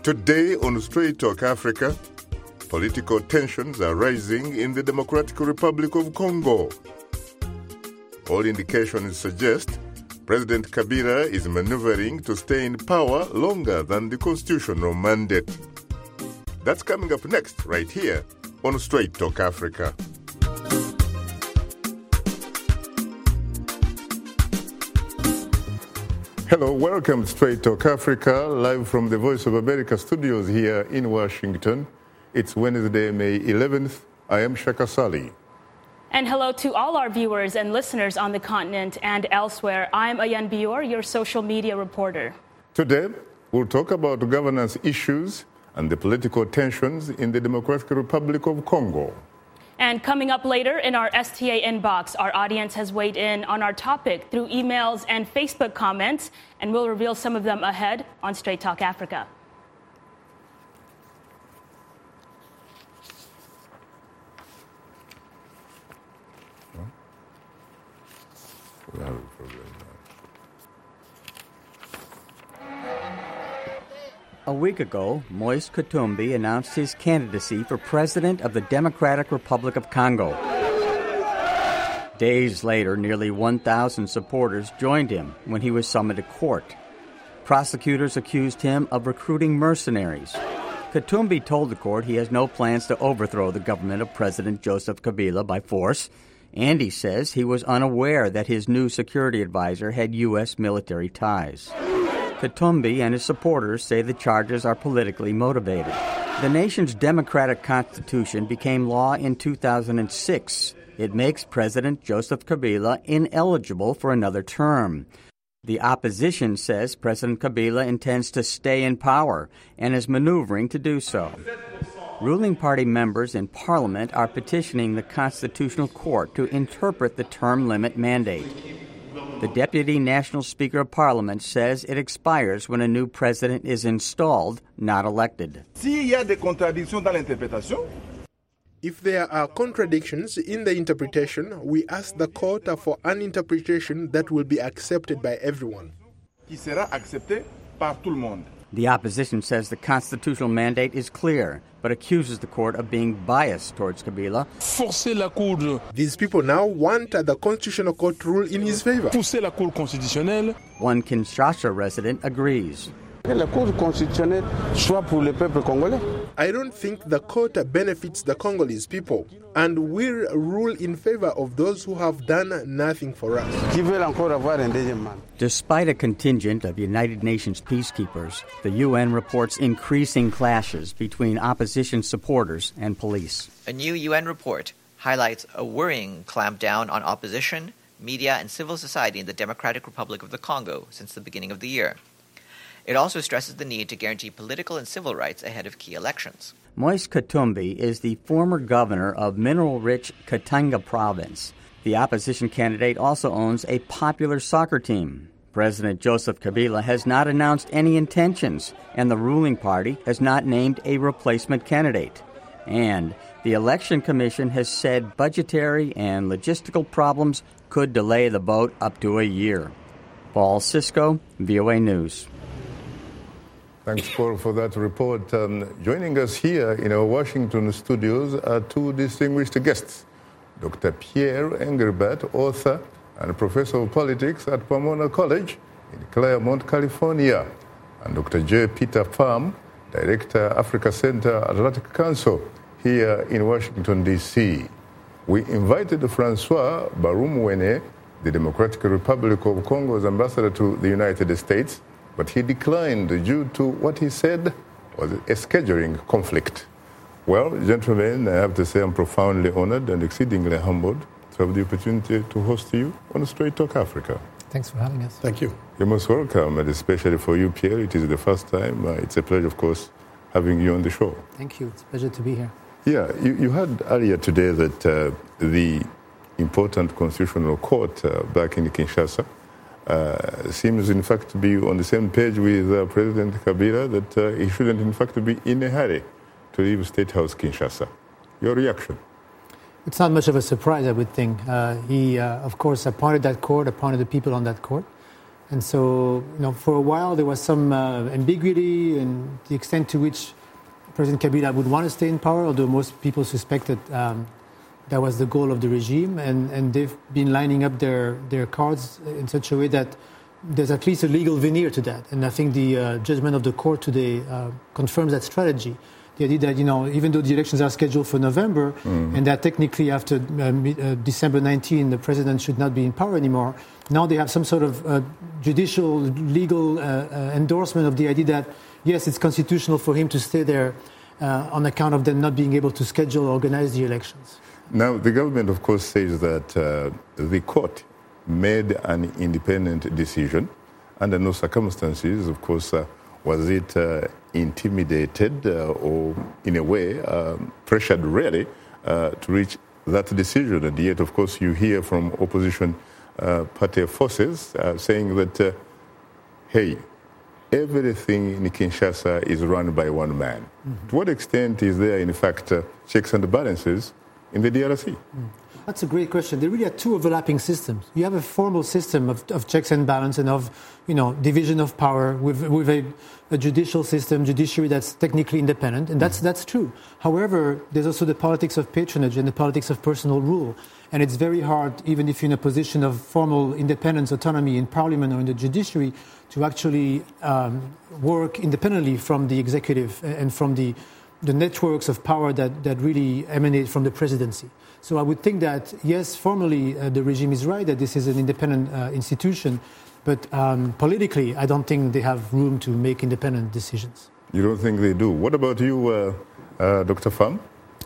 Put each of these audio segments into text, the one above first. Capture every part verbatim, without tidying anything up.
Today on Straight Talk Africa, political tensions are rising in the Democratic Republic of Congo. All indications suggest President Kabila is maneuvering to stay in power longer than the constitutional mandate. That's coming up next, right here on Straight Talk Africa. Hello, welcome to Straight Talk Africa, live from the Voice of America studios here in Washington. It's Wednesday, May eleventh. I am Shaka Sali. And hello to all our viewers and listeners on the continent and elsewhere. I'm Ayan Bior, your social media reporter. Today, we'll talk about governance issues and the political tensions in the Democratic Republic of Congo. And coming up later in our S T A inbox, our audience has weighed in on our topic through emails and Facebook comments, and we'll reveal some of them ahead on Straight Talk Africa. We have a problem now. A week ago, Moise Katumbi announced his candidacy for president of the Democratic Republic of Congo. Days later, nearly one thousand supporters joined him when he was summoned to court. Prosecutors accused him of recruiting mercenaries. Katumbi told the court he has no plans to overthrow the government of President Joseph Kabila by force, and he says he was unaware that his new security advisor had U S military ties. Katumbi and his supporters say the charges are politically motivated. The nation's democratic constitution became law in two thousand six. It makes President Joseph Kabila ineligible for another term. The opposition says President Kabila intends to stay in power and is maneuvering to do so. Ruling party members in Parliament are petitioning the Constitutional Court to interpret the term limit mandate. The Deputy National Speaker of Parliament says it expires when a new president is installed, not elected. If there are contradictions in the interpretation, we ask the court for an interpretation that will be accepted by everyone. The opposition says the constitutional mandate is clear, but accuses the court of being biased towards Kabila. These people now want the Constitutional Court rule in his favor. One Kinshasa resident agrees. I don't think the court benefits the Congolese people and will rule in favor of those who have done nothing for us. Despite a contingent of United Nations peacekeepers, the U N reports increasing clashes between opposition supporters and police. A new U N report highlights a worrying clampdown on opposition, media, and civil society in the Democratic Republic of the Congo since the beginning of the year. It also stresses the need to guarantee political and civil rights ahead of key elections. Moise Katumbi is the former governor of mineral-rich Katanga province. The opposition candidate also owns a popular soccer team. President Joseph Kabila has not announced any intentions, and the ruling party has not named a replacement candidate. And the Election Commission has said budgetary and logistical problems could delay the vote up to a year. Paul Cisco, V O A News. Thanks, Paul, for that report. Um, joining us here in our Washington studios are two distinguished guests. Doctor Pierre Engelbert, author and professor of politics at Pomona College in Claremont, California, and Doctor J. Peter Pham, Director, Africa Center, Atlantic Council, here in Washington, D C We invited Francois Barumwene, the Democratic Republic of Congo's ambassador to the United States, but he declined due to what he said was a scheduling conflict. Well, gentlemen, I have to say I'm profoundly honored and exceedingly humbled to have the opportunity to host you on Straight Talk Africa. Thanks for having us. Thank you. You're most welcome, and especially for you, Pierre. It is the first time. Uh, it's a pleasure, of course, having you on the show. Thank you. It's a pleasure to be here. Yeah, you, you heard earlier today that uh, the important constitutional court uh, back in Kinshasa Uh, seems, in fact, to be on the same page with uh, President Kabila, that uh, he shouldn't, in fact, be in a hurry to leave State House Kinshasa. Your reaction? It's not much of a surprise, I would think. Uh, he, uh, of course, appointed that court, appointed the people on that court. And so, you know, for a while there was some uh, ambiguity in the extent to which President Kabila would want to stay in power, although most people suspected um, that was the goal of the regime. And, and they've been lining up their, their cards in such a way that there's at least a legal veneer to that. And I think the uh, judgment of the court today uh, confirms that strategy. The idea that, you know, even though the elections are scheduled for November, mm. and that technically after uh, uh, December nineteenth, the president should not be in power anymore, now they have some sort of uh, judicial, legal uh, uh, endorsement of the idea that, yes, it's constitutional for him to stay there uh, on account of them not being able to schedule or organize the elections. Now, the government, of course, says that uh, the court made an independent decision. Under no circumstances, of course, uh, was it uh, intimidated uh, or, in a way, um, pressured really uh, to reach that decision. And yet, of course, you hear from opposition uh, party forces uh, saying that, uh, hey, everything in Kinshasa is run by one man. Mm-hmm. To what extent is there, in fact, uh, checks and balances in the D R C? Mm. That's a great question. There really are two overlapping systems. You have a formal system of, of checks and balance and of, you know, division of power with, with a, a judicial system, judiciary that's technically independent, and that's, that's true. However, there's also the politics of patronage and the politics of personal rule. And it's very hard, even if you're in a position of formal independence, autonomy in parliament or in the judiciary, to actually um, work independently from the executive and from the, the networks of power that, that really emanate from the presidency. So I would think that, yes, formally uh, the regime is right that this is an independent uh, institution, but um, politically I don't think they have room to make independent decisions. You don't think they do? What about you, uh, uh, Doctor Pham?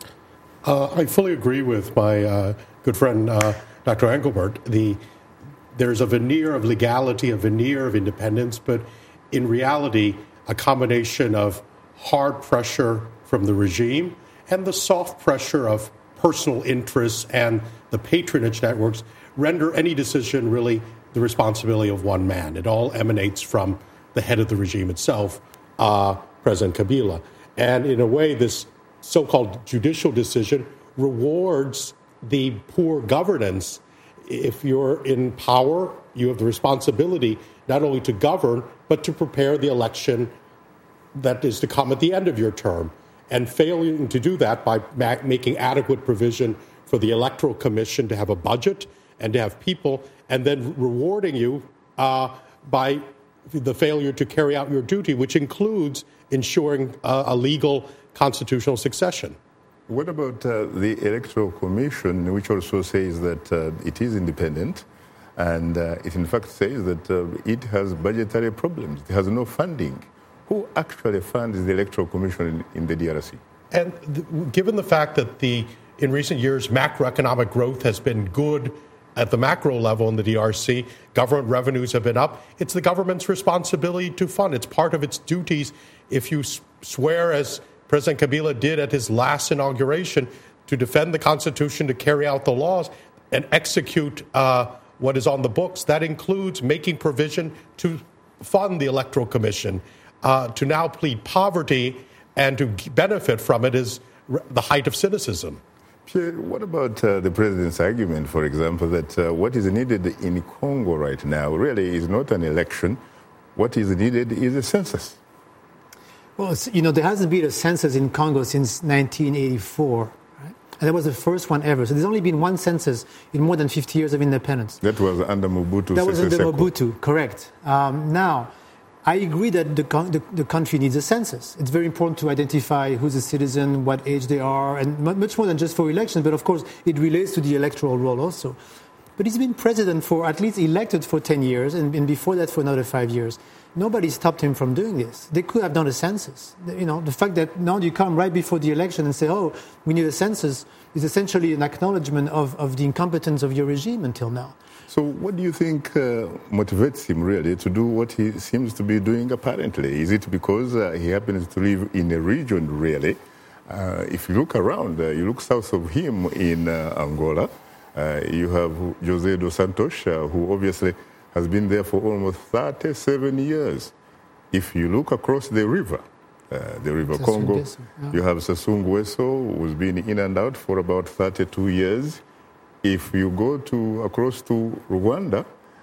Uh, I fully agree with my uh, good friend, uh, Doctor Engelbert. The, there's a veneer of legality, a veneer of independence, but in reality, a combination of hard pressure from the regime and the soft pressure of personal interests and the patronage networks render any decision really the responsibility of one man. It all emanates from the head of the regime itself, uh, President Kabila. And in a way, this so-called judicial decision rewards the poor governance. If you're in power, you have the responsibility not only to govern, but to prepare the election that is to come at the end of your term. And failing to do that by ma- making adequate provision for the Electoral Commission to have a budget and to have people, and then rewarding you uh, by the failure to carry out your duty, which includes ensuring uh, a legal constitutional succession. What about uh, the Electoral Commission, which also says that uh, it is independent, and uh, it in fact says that uh, it has budgetary problems, it has no funding? Who actually funds the Electoral Commission in, in the D R C? And th- given the fact that the in recent years macroeconomic growth has been good at the macro level in the D R C, government revenues have been up, it's the government's responsibility to fund. It's part of its duties. If you s- swear, as President Kabila did at his last inauguration, to defend the Constitution, to carry out the laws, and execute uh, what is on the books, that includes making provision to fund the Electoral Commission. Uh, to now plead poverty and to benefit from it is r- the height of cynicism. Pierre, what about uh, the president's argument, for example, that uh, what is needed in Congo right now really is not an election. What is needed is a census. Well, you know, there hasn't been a census in Congo since nineteen eighty-four. Right? And that was the first one ever. So there's only been one census in more than fifty years of independence. That was under Mobutu. That was under Sese Seko. Mobutu, correct. Um, now, I agree that the, the, the country needs a census. It's very important to identify who's a citizen, what age they are, and much more than just for elections, but of course it relates to the electoral role also. But he's been president for, at least elected for ten years, and, and before that for another five years. Nobody stopped him from doing this. They could have done a census. You know, the fact that now you come right before the election and say, oh, we need a census, is essentially an acknowledgement of, of the incompetence of your regime until now. So what do you think uh, motivates him really to do what he seems to be doing apparently? Is it because uh, he happens to live in a region really? Uh, if you look around, uh, you look south of him in uh, Angola, uh, you have José dos Santos, uh, who obviously has been there for almost thirty-seven years. If you look across the river, uh, the River Sassou Congo, Nguesso, yeah. You have Sassou Nguesso, who's been in and out for about thirty-two years. If you go to across to Rwanda,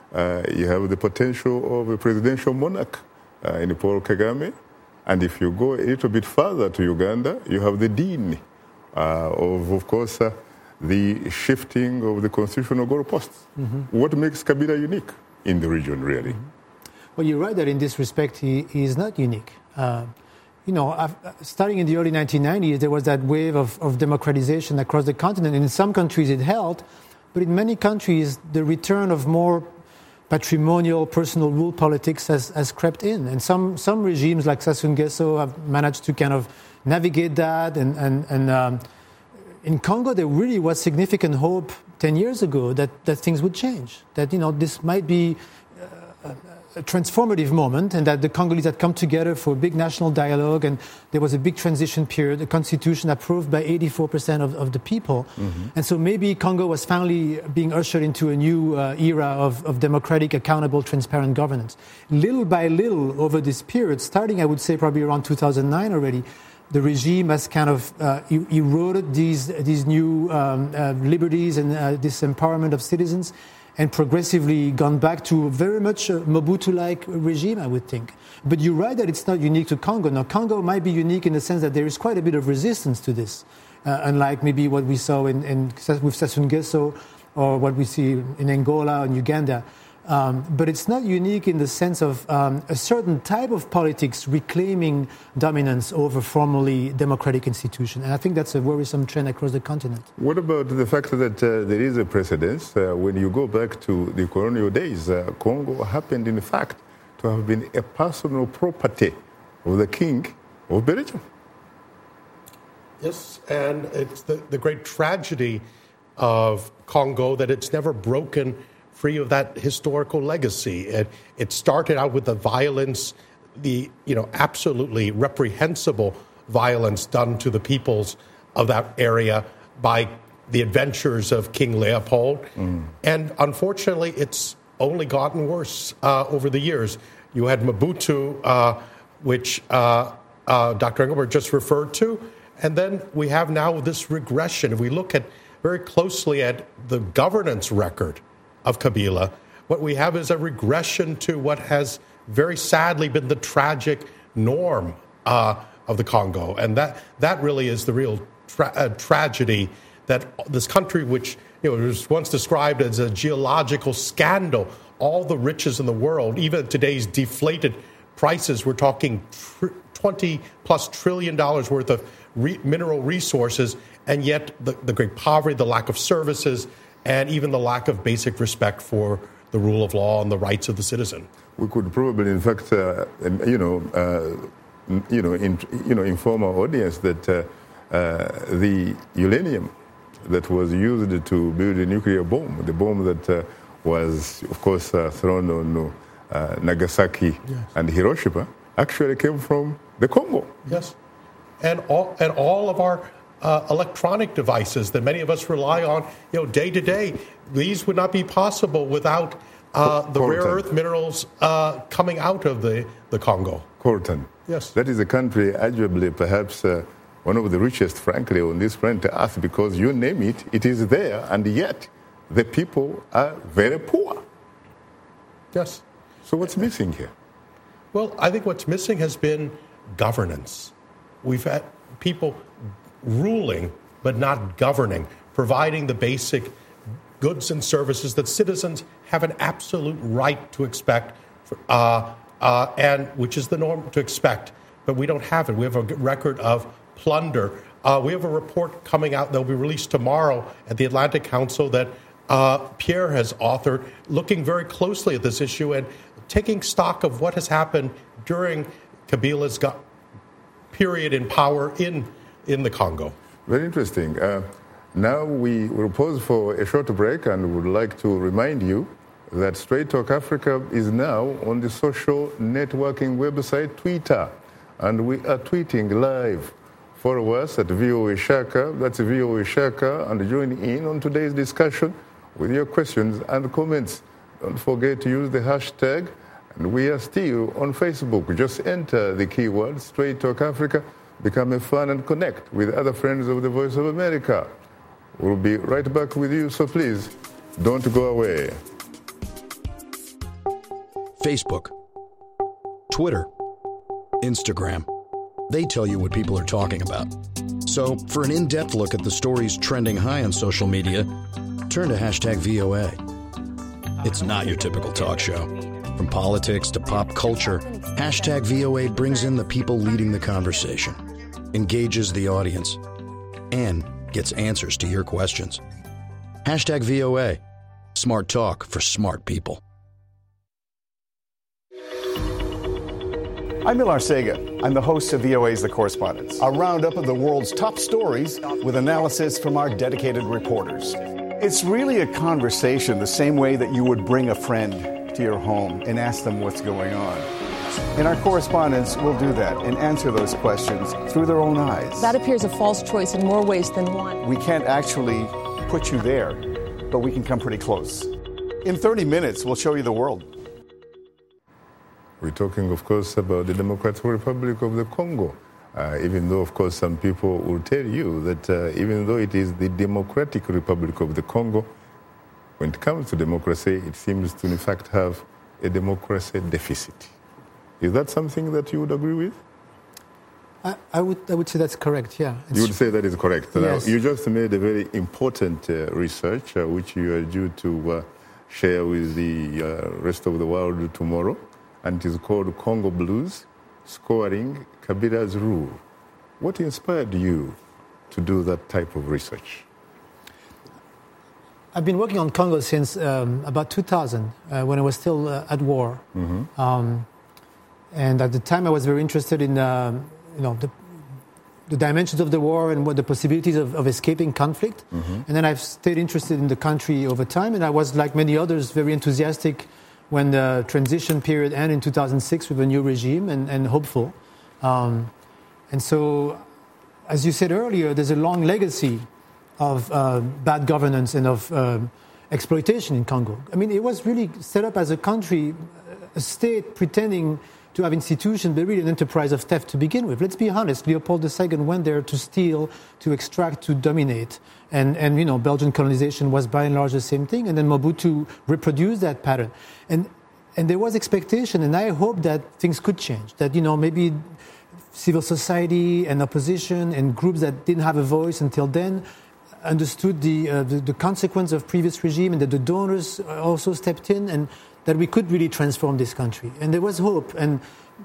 uh, you have the potential of a presidential monarch uh, in Paul Kagame. And if you go a little bit further to Uganda, you have the dean uh, of, of course, uh, the shifting of the constitutional goalposts. Mm-hmm. What makes Kabila unique in the region, really? Mm-hmm. Well, you're right that in this respect, he, he is not unique. Uh, you know, I've, starting in the early nineteen nineties, there was that wave of, of democratization across the continent. And in some countries it held, but in many countries, the return of more patrimonial, personal rule politics has, has crept in. And some, some regimes like Sassou Nguesso have managed to kind of navigate that. And, and, and um, in Congo, there really was significant hope ten years ago that, that things would change, that, you know, this might be uh, a transformative moment and that the Congolese had come together for a big national dialogue and there was a big transition period, a constitution approved by eighty-four percent of, of the people. Mm-hmm. And so maybe Congo was finally being ushered into a new uh, era of, of democratic, accountable, transparent governance. Little by little over this period, starting I would say probably around two thousand nine already, the regime has kind of uh, eroded these, these new um, uh, liberties and uh, this empowerment of citizens and progressively gone back to very much a Mobutu-like regime, I would think. But you're right that it's not unique to Congo. Now, Congo might be unique in the sense that there is quite a bit of resistance to this, uh, unlike maybe what we saw in, in, with Sassou Nguesso or what we see in Angola and Uganda. Um, but it's not unique in the sense of um, a certain type of politics reclaiming dominance over formerly democratic institutions. And I think that's a worrisome trend across the continent. What about the fact that uh, there is a precedence? Uh, when you go back to the colonial days, uh, Congo happened, in fact, to have been a personal property of the king of Belgium. Yes, and it's the, the great tragedy of Congo that it's never broken free of that historical legacy. It, it started out with the violence, the you know absolutely reprehensible violence done to the peoples of that area by the adventures of King Leopold. Mm. And unfortunately, it's only gotten worse uh, over the years. You had Mobutu, uh, which uh, uh, Doctor Engelbert just referred to, and then we have now this regression. If we look at very closely at the governance record of Kabila, what we have is a regression to what has very sadly been the tragic norm uh, of the Congo. And that, that really is the real tra- uh, tragedy, that this country, which you know, was once described as a geological scandal, all the riches in the world, even at today's deflated prices, we're talking tr- twenty plus trillion dollars worth of re- mineral resources, and yet the, the great poverty, the lack of services, and even the lack of basic respect for the rule of law and the rights of the citizen. We could probably, in fact, uh, you know, uh, you know, in, you know, inform our audience that uh, uh, the uranium that was used to build a nuclear bomb, the bomb that uh, was, of course, uh, thrown on uh, Nagasaki yes. and Hiroshima, actually came from the Congo. Yes, and all and all of our Uh, electronic devices that many of us rely on, you know, day to day. These would not be possible without uh, the rare earth minerals uh, coming out of the, the Congo. Coltan. Yes. That is a country, arguably, perhaps uh, one of the richest, frankly, on this planet Earth, because you name it, it is there, and yet the people are very poor. Yes. So what's missing here? Well, I think what's missing has been governance. We've had people ruling but not governing, providing the basic goods and services that citizens have an absolute right to expect, uh, uh, and which is the norm to expect. But we don't have it. We have a record of plunder. Uh, we have a report coming out that will be released tomorrow at the Atlantic Council that uh, Pierre has authored, looking very closely at this issue and taking stock of what has happened during Kabila's go- period in power in in the Congo. Very interesting. Uh, now we will pause for a short break and would like to remind you that Straight Talk Africa is now on the social networking website Twitter, and we are tweeting live. Follow us at V O A Shaka, that's V O A Shaka, and join in on today's discussion with your questions and comments. Don't forget to use the hashtag, and we are still on Facebook. Just enter the keyword Straight Talk Africa, become a fan and connect with other friends of the Voice of America. We'll be right back with you, so please don't go away. Facebook, Twitter, Instagram. They tell you what people are talking about. So for an in-depth look at the stories trending high on social media, turn to hashtag V O A. It's not your typical talk show. From politics to pop culture, hashtag V O A brings in the people leading the conversation, engages the audience, and gets answers to your questions. Hashtag V O A. Smart talk for smart people. I'm Millar Sega. I'm the host of V O A's The Correspondents, a roundup of the world's top stories with analysis from our dedicated reporters. It's really a conversation the same way that you would bring a friend to your home and ask them what's going on. And our correspondents will do that and answer those questions through their own eyes. That appears a false choice in more ways than one. We can't actually put you there, but we can come pretty close. In thirty minutes, we'll show you the world. We're talking, of course, about the Democratic Republic of the Congo, uh, even though, of course, some people will tell you that uh, even though it is the Democratic Republic of the Congo, when it comes to democracy, it seems to, in fact, have a democracy deficit. Is that something that you would agree with? I, I would I would say that's correct, yeah. It's you would say that is correct. Yes. Now, you just made a very important uh, research, uh, which you are due to uh, share with the uh, rest of the world tomorrow. And it is called Congo Blues, Scoring Kabila's Rule. What inspired you to do that type of research? I've been working on Congo since um, about two thousand, uh, when I was still uh, at war. Mm-hmm. Um, and at the time, I was very interested in uh, you know, the, the dimensions of the war and what the possibilities of, of escaping conflict. Mm-hmm. And then I've stayed interested in the country over time. And I was, like many others, very enthusiastic when the transition period ended in two thousand six with a new regime, and, and hopeful. Um, and so, as you said earlier, there's a long legacy of uh, bad governance and of uh, exploitation in Congo. I mean, it was really set up as a country, a state pretending to have institutions, but really an enterprise of theft to begin with. Let's be honest, Leopold the Second went there to steal, to extract, to dominate. And, and, you know, Belgian colonization was by and large the same thing. And then Mobutu reproduced that pattern. And, and there was expectation, and I hope that things could change. That, you know, maybe civil society and opposition and groups that didn't have a voice until then understood the, uh, the, the consequence of previous regime, and that the donors also stepped in, and that we could really transform this country. And there was hope. And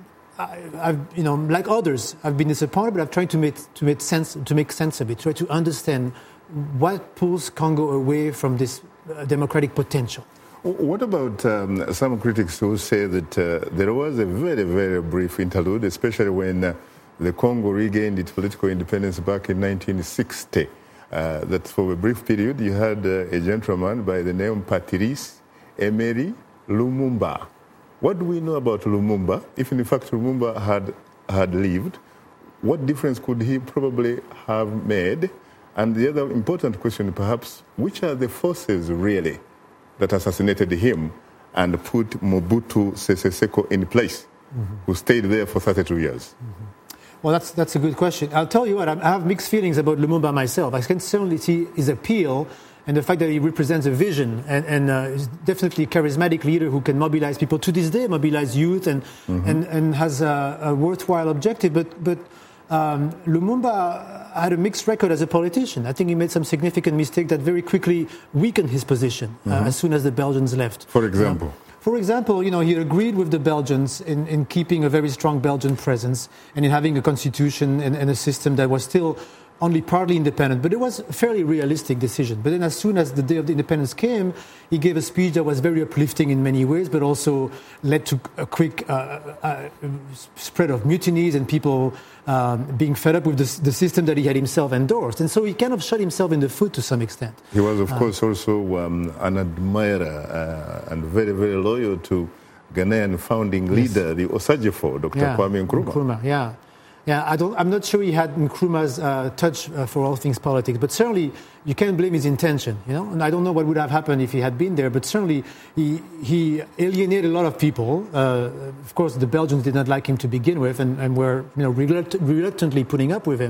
I, I've, you know, like others, I've been disappointed, but I've tried to make, to make sense, to make sense of it, try to understand what pulls Congo away from this uh, democratic potential. What about um, some critics who say that uh, there was a very, very brief interlude, especially when uh, the Congo regained its political independence back in nineteen sixty, uh, that for a brief period you had uh, a gentleman by the name Patrice Emery Lumumba. What do we know about Lumumba? If in fact Lumumba had, had lived, what difference could he probably have made? And the other important question, perhaps, which are the forces really that assassinated him and put Mobutu Sese Seko in place, mm-hmm. who stayed there for thirty-two years? Mm-hmm. Well, that's that's a good question. I'll tell you what, I have mixed feelings about Lumumba myself. I can certainly see his appeal and the fact that he represents a vision, and, and uh, is definitely a charismatic leader who can mobilize people to this day, mobilize youth, and mm-hmm. and, and has a, a worthwhile objective. But but um, Lumumba had a mixed record as a politician. I think he made some significant mistake that very quickly weakened his position mm-hmm. uh, as soon as the Belgians left. For example? You know? For example, you know, he agreed with the Belgians in, in keeping a very strong Belgian presence and in having a constitution and, and a system that was still only partly independent, but it was a fairly realistic decision. But then as soon as the day of the independence came, he gave a speech that was very uplifting in many ways, but also led to a quick uh, uh, spread of mutinies and people um, being fed up with the, the system that he had himself endorsed. And so he kind of shot himself in the foot to some extent. He was, of uh, course, also um, an admirer uh, and very, very loyal to Ghanaian founding yes. leader, the Osagefo, Doctor Yeah, Kwame Nkrumah. Nkrumah. Yeah. Yeah, I don't, I'm not sure he had Nkrumah's uh, touch uh, for all things politics, but certainly you can't blame his intention, you know. And I don't know what would have happened if he had been there, but certainly he he alienated a lot of people. Uh, of course, the Belgians did not like him to begin with, and, and were you know reluct- reluctantly putting up with him.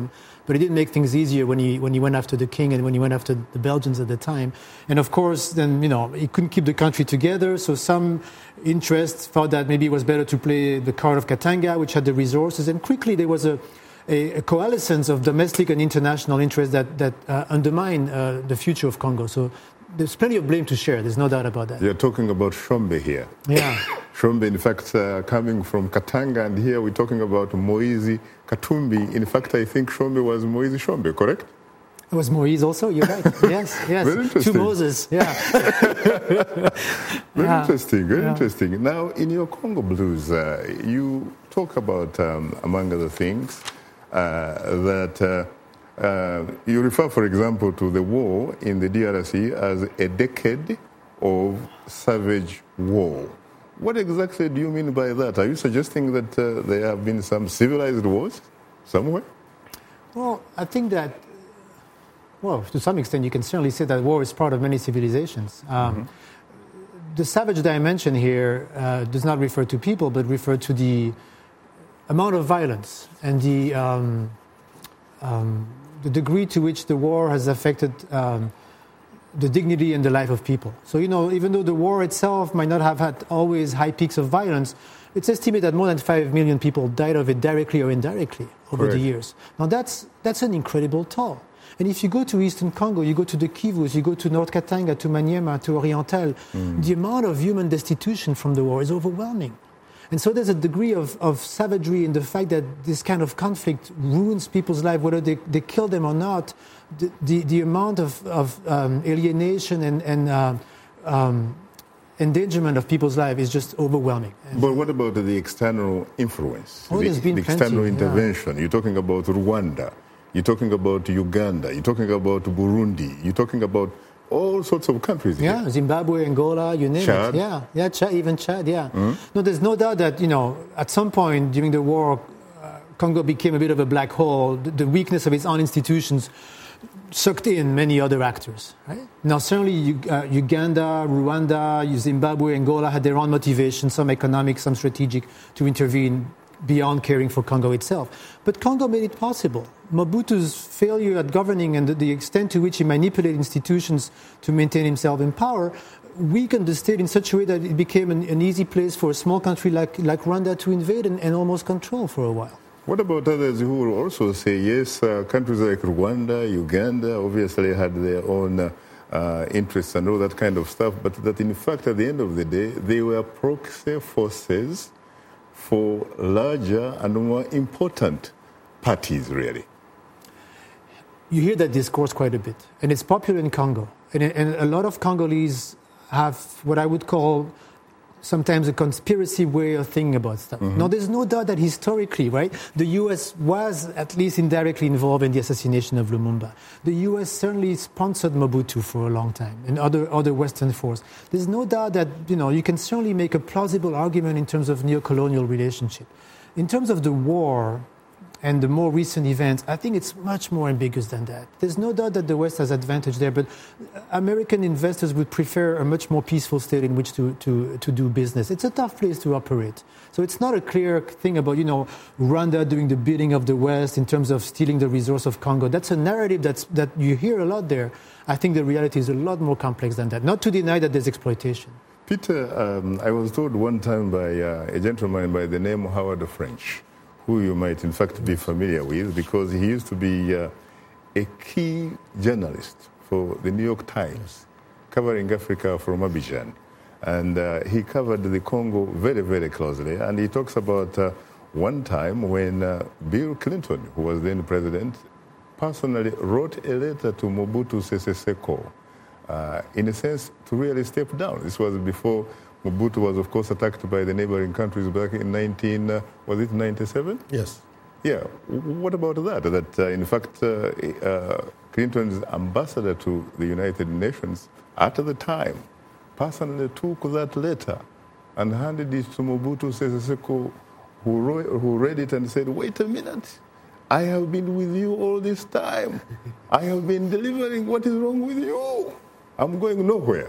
but he did make things easier when he when he went after the king and when he went after the Belgians at the time. And of course, then you know he couldn't keep the country together. So some interests thought that maybe it was better to play the card of Katanga, which had the resources. And quickly there was a a, a coalescence of domestic and international interests that that uh, undermine uh, the future of Congo. So there's plenty of blame to share. There's no doubt about that. You're talking about Shombe here. Yeah. Shombe, in fact, uh, coming from Katanga, and here we're talking about Moise Katumbi. In fact, I think Shombe was Moise Shombe, correct? It was Moise also, you're right. Yes, yes. Very interesting. To Moses, yeah. Very yeah. interesting, very yeah. interesting. Now, in your Congo Blues, uh, you talk about, um, among other things, uh, that uh, uh, you refer, for example, to the war in the D R C as a decade of savage war. What exactly do you mean by that? Are you suggesting that uh, there have been some civilized wars somewhere? Well, I think that, well, to some extent, you can certainly say that war is part of many civilizations. Um, mm-hmm. The savage dimension here uh, does not refer to people, but refer to the amount of violence and the um, um, the degree to which the war has affected um, the dignity and the life of people. So, you know, even though the war itself might not have had always high peaks of violence, it's estimated that more than five million people died of it directly or indirectly over Correct. the years. Now, that's that's an incredible toll. And if you go to Eastern Congo, you go to the Kivus, you go to North Katanga, to Maniema, to Oriental, mm. the amount of human destitution from the war is overwhelming. And so there's a degree of, of savagery in the fact that this kind of conflict ruins people's life, whether they, they kill them or not. The, the, the amount of, of um, alienation and, and uh, um, endangerment of people's life is just overwhelming. But what about the external influence? Oh, the, there's been the plenty, external intervention. Yeah. You're talking about Rwanda. You're talking about Uganda. You're talking about Burundi. You're talking about all sorts of countries. Yeah, here. Zimbabwe, Angola, you name Chad. it. Yeah, yeah, Chad, even Chad, yeah. Mm-hmm. No, there's no doubt that, you know, at some point during the war, uh, Congo became a bit of a black hole. The, the weakness of its own institutions sucked in many other actors. Right? Now, certainly uh, Uganda, Rwanda, Zimbabwe, Angola had their own motivation, some economic, some strategic, to intervene beyond caring for Congo itself. But Congo made it possible. Mobutu's failure at governing and the extent to which he manipulated institutions to maintain himself in power weakened the state in such a way that it became an, an easy place for a small country like, like Rwanda to invade and, and almost control for a while. What about others who will also say, yes, uh, countries like Rwanda, Uganda, obviously had their own uh, uh, interests and all that kind of stuff, but that in fact, at the end of the day, they were proxy forces for larger and more important parties, really? You hear that discourse quite a bit, and it's popular in Congo. And, and a lot of Congolese have what I would call sometimes a conspiracy way of thinking about stuff. Mm-hmm. Now, there's no doubt that historically, right, the U S was at least indirectly involved in the assassination of Lumumba. The U S certainly sponsored Mobutu for a long time and other, other Western forces. There's no doubt that, you know, you can certainly make a plausible argument in terms of neo-colonial relationship. In terms of the war and the more recent events, I think it's much more ambiguous than that. There's no doubt that the West has advantage there, but American investors would prefer a much more peaceful state in which to, to, to do business. It's a tough place to operate. So it's not a clear thing about, you know, Rwanda doing the bidding of the West in terms of stealing the resource of Congo. That's a narrative that's, that you hear a lot there. I think the reality is a lot more complex than that. Not to deny that there's exploitation. Peter, um, I was told one time by uh, a gentleman by the name of Howard French, who you might in fact be familiar with, because he used to be uh, a key journalist for the New York Times, covering Africa from Abidjan. And uh, he covered the Congo very, very closely. And he talks about uh, one time when uh, Bill Clinton, who was then president, personally wrote a letter to Mobutu Sese Seko, uh, in a sense, to really step down. This was before Mobutu was, of course, attacked by the neighboring countries back in nineteen, uh, was it ninety-seven? Yes. Yeah. What about that? That, uh, in fact, uh, uh, Clinton's ambassador to the United Nations at the time personally took that letter and handed it to Mobutu Sese Seko, who, ro- who read it and said, wait a minute, I have been with you all this time. I have been delivering. What is wrong with you? I'm going nowhere.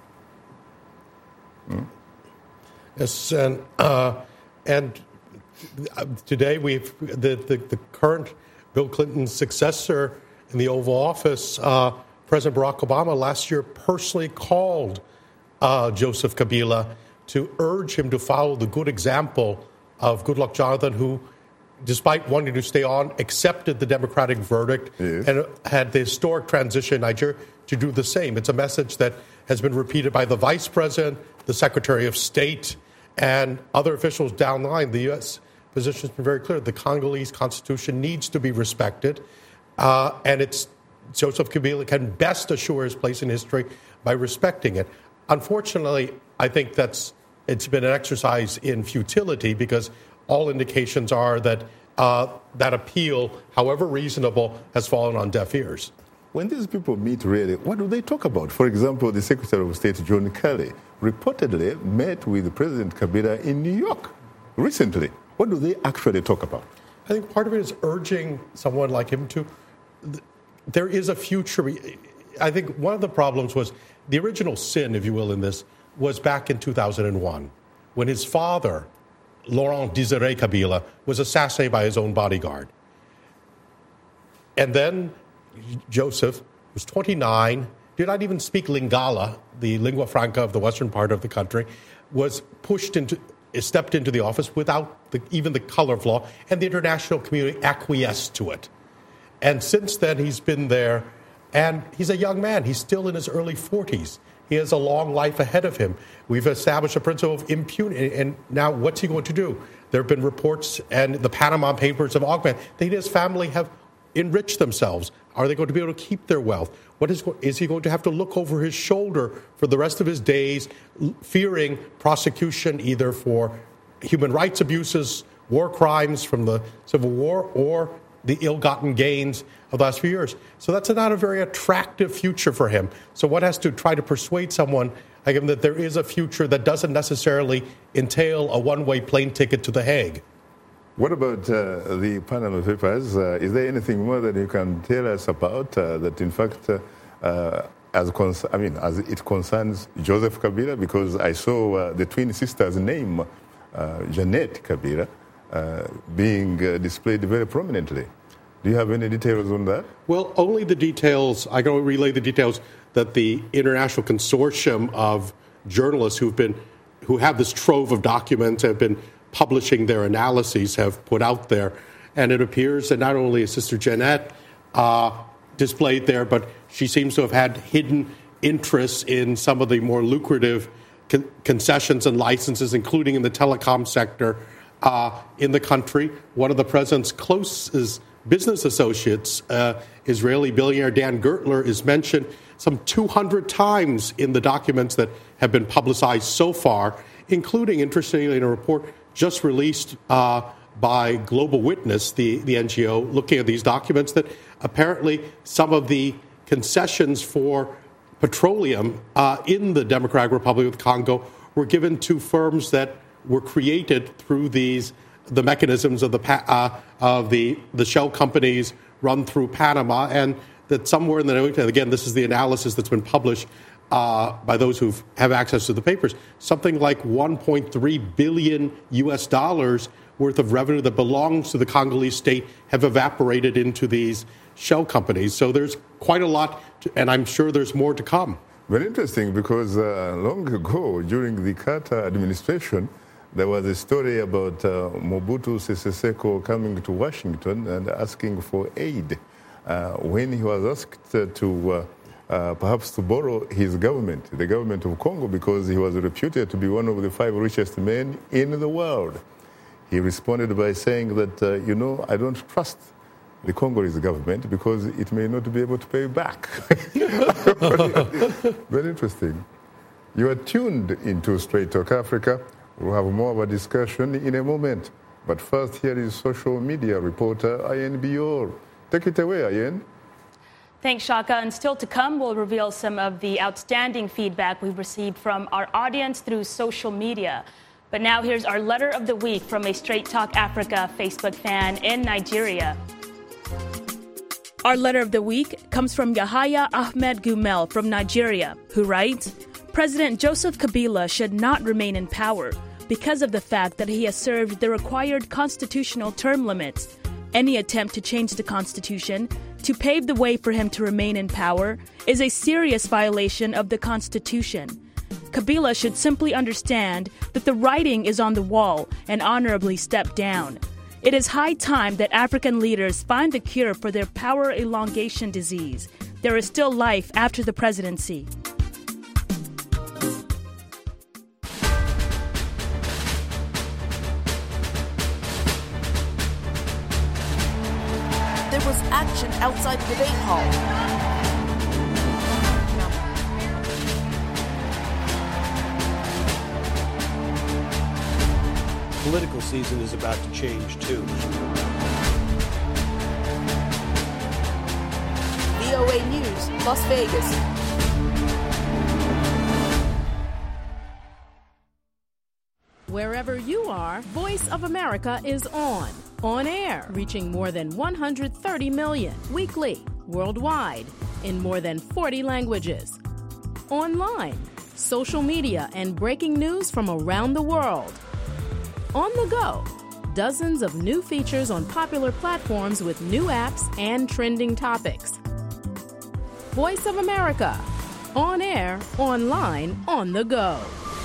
Hmm? Yes, and uh, and today we've the, the, the current Bill Clinton's successor in the Oval Office, uh, President Barack Obama, last year personally called uh, Joseph Kabila to urge him to follow the good example of Goodluck Jonathan, who, despite wanting to stay on, accepted the democratic verdict yes. and had the historic transition in Nigeria to do the same. It's a message that has been repeated by the Vice President, the Secretary of State, and other officials down the line. The U S position has been very clear. The Congolese constitution needs to be respected, uh, and it's Joseph Kabila can best assure his place in history by respecting it. Unfortunately, I think that's it's been an exercise in futility because all indications are that uh, that appeal, however reasonable, has fallen on deaf ears. When these people meet, really, what do they talk about? For example, the Secretary of State, John Kelly, reportedly met with President Kabila in New York recently. What do they actually talk about? I think part of it is urging someone like him to... There is a future. I think one of the problems was the original sin, if you will, in this was back in two thousand one when his father, Laurent Désiré Kabila, was assassinated by his own bodyguard. And then Joseph was twenty-nine, did not even speak Lingala, the lingua franca of the western part of the country, was pushed into, stepped into the office without the, even the color of law, and the international community acquiesced to it. And since then, he's been there, and he's a young man. He's still in his early forties. He has a long life ahead of him. We've established a principle of impunity, and now what's he going to do? There have been reports, and the Panama Papers have augmented, that his family have enriched themselves. Are they going to be able to keep their wealth? What is, is he going to have to look over his shoulder for the rest of his days, fearing prosecution either for human rights abuses, war crimes from the Civil War, or the ill-gotten gains of the last few years? So that's not a very attractive future for him. So one has to try to persuade someone like him that there is a future that doesn't necessarily entail a one-way plane ticket to The Hague. What about uh, the Panama Papers? Uh, is there anything more that you can tell us about uh, that, in fact, uh, uh, as cons- I mean, as it concerns Joseph Kabila? Because I saw uh, the twin sister's name, uh, Jeanette Kabila, uh, being uh, displayed very prominently. Do you have any details on that? Well, only the details. I can only relay the details that the international consortium of journalists who've been, who have this trove of documents, have been publishing their analyses, have put out there. And it appears that not only is Sister Jeanette uh, displayed there, but she seems to have had hidden interests in some of the more lucrative con- concessions and licenses, including in the telecom sector uh, in the country. One of the president's closest business associates, uh, Israeli billionaire Dan Gertler, is mentioned some two hundred times in the documents that have been publicized so far, including, interestingly, in a report just released uh, by Global Witness, the, the N G O, looking at these documents, that apparently some of the concessions for petroleum uh, in the Democratic Republic of the Congo were given to firms that were created through these the mechanisms of the uh, of the the shell companies run through Panama, and that somewhere in the and again, this is the analysis that's been published uh, by those who have access to the papers. Something like one point three billion U S dollars worth of revenue that belongs to the Congolese state have evaporated into these shell companies. So there's quite a lot, to, and I'm sure there's more to come. Very interesting, because uh, long ago, during the Carter administration, there was a story about uh, Mobutu Sese Seko coming to Washington and asking for aid uh, when he was asked uh, to uh, uh, perhaps to borrow his government, the government of Congo, because he was reputed to be one of the five richest men in the world. He responded by saying that, uh, you know, I don't trust the Congolese government because it may not be able to pay back. Very interesting. You are tuned into Straight Talk Africa. We'll have more of a discussion in a moment. But first, here is social media reporter Ayenne Bior. Take it away, Ayenne. Thanks, Shaka. And still to come, we'll reveal some of the outstanding feedback we've received from our audience through social media. But now here's our letter of the week from a Straight Talk Africa Facebook fan in Nigeria. Our letter of the week comes from Yahaya Ahmed Gumel from Nigeria, who writes, President Joseph Kabila should not remain in power because of the fact that he has served the required constitutional term limits. Any attempt to change the Constitution to pave the way for him to remain in power is a serious violation of the Constitution. Kabila should simply understand that the writing is on the wall and honorably step down. It is high time that African leaders find the cure for their power elongation disease. There is still life after the presidency. There was action outside the debate hall. Political season is about to change, too. V O A News, Las Vegas. Wherever you are, Voice of America is on. On air, reaching more than one hundred thirty million weekly, worldwide, in more than forty languages. Online, social media, and breaking news from around the world. On the go, dozens of new features on popular platforms with new apps and trending topics. Voice of America. On air, online, on the go.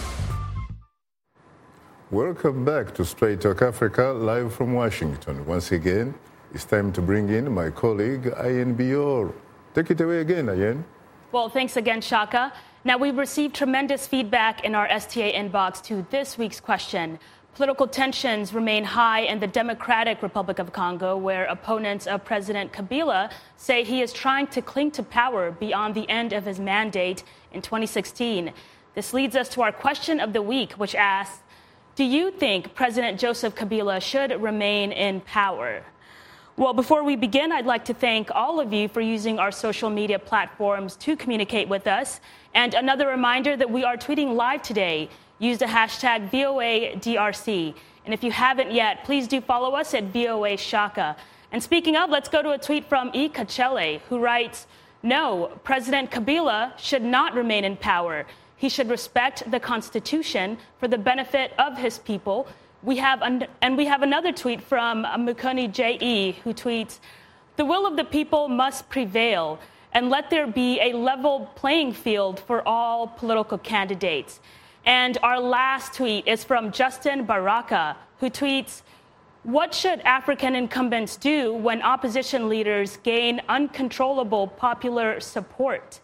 Welcome back to Straight Talk Africa, live from Washington. Once again, it's time to bring in my colleague, Ayen Bior. Take it away again, Ayen. Well, thanks again, Shaka. Now, we've received tremendous feedback in our S T A inbox to this week's question. Political tensions remain high in the Democratic Republic of Congo, where opponents of President Kabila say he is trying to cling to power beyond the end of his mandate in twenty sixteen. This leads us to our question of the week, which asks, do you think President Joseph Kabila should remain in power? Well, before we begin, I'd like to thank all of you for using our social media platforms to communicate with us. And another reminder that we are tweeting live today. Use the hashtag V O A D R C. And if you haven't yet, please do follow us at V O A Shaka. And speaking of, let's go to a tweet from E. Kachele, who writes, no, President Kabila should not remain in power. He should respect the Constitution for the benefit of his people. We have an, and we have another tweet from Mukoni J E, who tweets, the will of the people must prevail, and let there be a level playing field for all political candidates. And our last tweet is from Justin Baraka, who tweets, what should African incumbents do when opposition leaders gain uncontrollable popular support?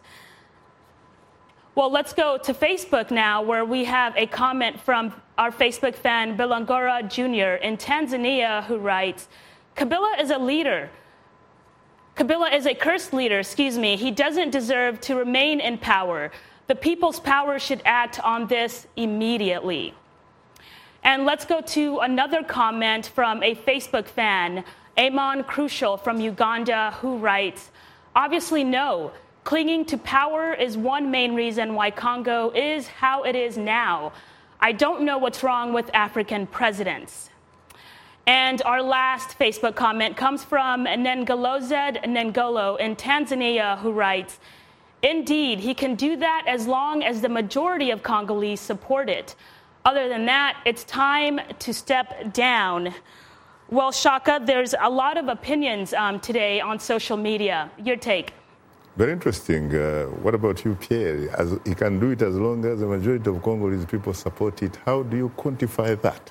Well, let's go to Facebook now, where we have a comment from our Facebook fan, Belangora Junior in Tanzania, who writes, Kabila is a leader. Kabila is a cursed leader, excuse me. He doesn't deserve to remain in power. The people's power should act on this immediately. And let's go to another comment from a Facebook fan, Amon Crucial from Uganda, who writes, obviously no. Clinging to power is one main reason why Congo is how it is now. I don't know what's wrong with African presidents. And our last Facebook comment comes from Nengalozed Nengolo in Tanzania, who writes, indeed, he can do that as long as the majority of Congolese support it. Other than that, it's time to step down. Well, Shaka, there's a lot of opinions um, today on social media. Your take? Very interesting. Uh, what about you, Pierre? As he can do it as long as the majority of Congolese people support it. How do you quantify that?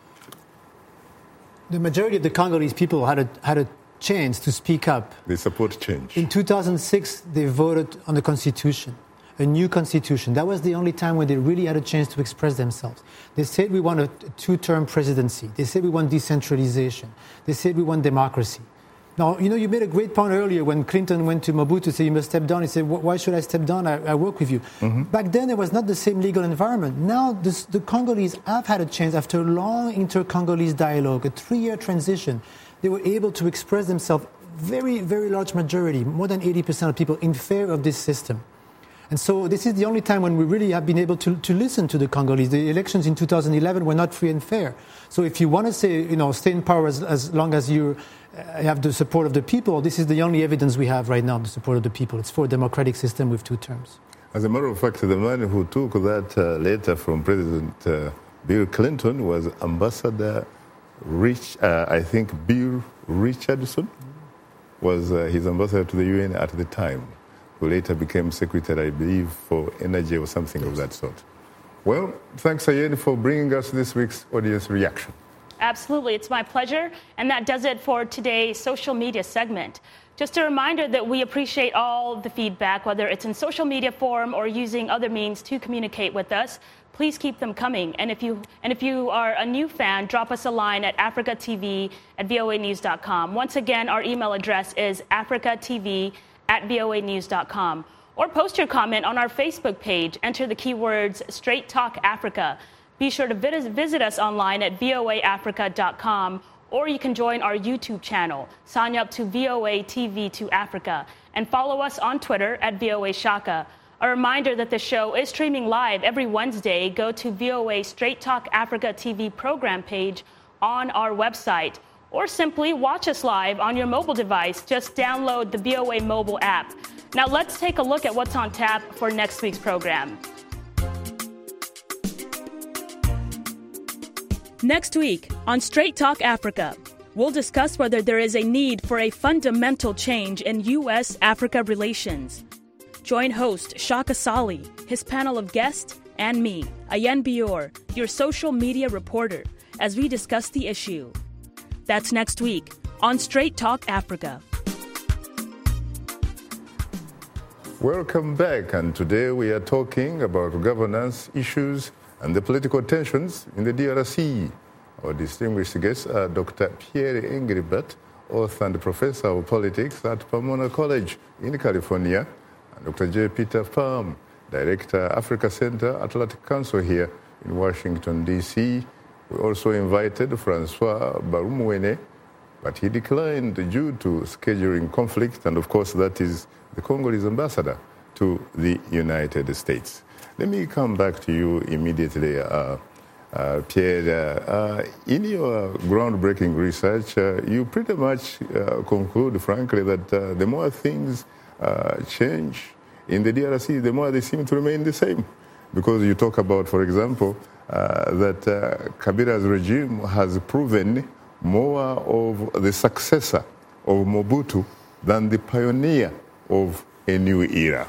The majority of the Congolese people had a, had a chance to speak up. They support change. In two thousand six, they voted on the Constitution, a new Constitution. That was the only time when they really had a chance to express themselves. They said we want a two-term presidency. They said we want decentralization. They said we want democracy. Now, you know, you made a great point earlier when Clinton went to Mobutu to say, you must step down. He said, why should I step down? I, I work with you. Mm-hmm. Back then, it was not the same legal environment. Now, this, the Congolese have had a chance, after a long inter-Congolese dialogue, a three-year transition, they were able to express themselves, very, very large majority, more than eighty percent of people in favor of this system. And so this is the only time when we really have been able to, to listen to the Congolese. The elections in two thousand eleven were not free and fair. So if you want to say, you know, stay in power as, as long as you have the support of the people, this is the only evidence we have right now, the support of the people. It's for a democratic system with two terms. As a matter of fact, the man who took that uh, letter from President uh, Bill Clinton was Ambassador Rich, uh, I think Bill Richardson was uh, his ambassador to the U N at the time, who later became secretary, I believe, for energy or something of that sort. Well, thanks again for bringing us this week's audience reaction. Absolutely. It's my pleasure. And that does it for today's social media segment. Just a reminder that we appreciate all the feedback, whether it's in social media form or using other means to communicate with us. Please keep them coming. And if you and if you are a new fan, drop us a line at africa t v at v o a news dot com. Once again, our email address is africa t v at v o a news dot com. Or post your comment on our Facebook page. Enter the keywords Straight Talk Africa. Be sure to visit us online at v o a africa dot com. Or you can join our YouTube channel. Sign up to V O A T V to Africa. And follow us on Twitter at V O A Shaka. A reminder that the show is streaming live every Wednesday. Go to V O A Straight Talk Africa T V program page on our website. Or simply watch us live on your mobile device. Just download the V O A mobile app. Now let's take a look at what's on tap for next week's program. Next week on Straight Talk Africa, we'll discuss whether there is a need for a fundamental change in U S Africa relations. Join host Shaka Sali, his panel of guests, and me, Ayen Bior, your social media reporter, as we discuss the issue. That's next week on Straight Talk Africa. Welcome back, and today we are talking about governance issues and the political tensions in the D R C. Our distinguished guests are Doctor Pierre Engelbert, author and professor of politics at Pomona College in California, and Doctor J. Peter Pham, director, Africa Center, Atlantic Council here in Washington, D C. We also invited Francois Barumwene, but he declined due to scheduling conflict, and of course that is the Congolese ambassador to the United States. Let me come back to you immediately, uh, uh, Pierre. Uh, in your groundbreaking research, uh, you pretty much uh, conclude, frankly, that uh, the more things uh, change in the D R C, the more they seem to remain the same. Because you talk about, for example, uh, that uh, Kabila's regime has proven more of the successor of Mobutu than the pioneer of a new era.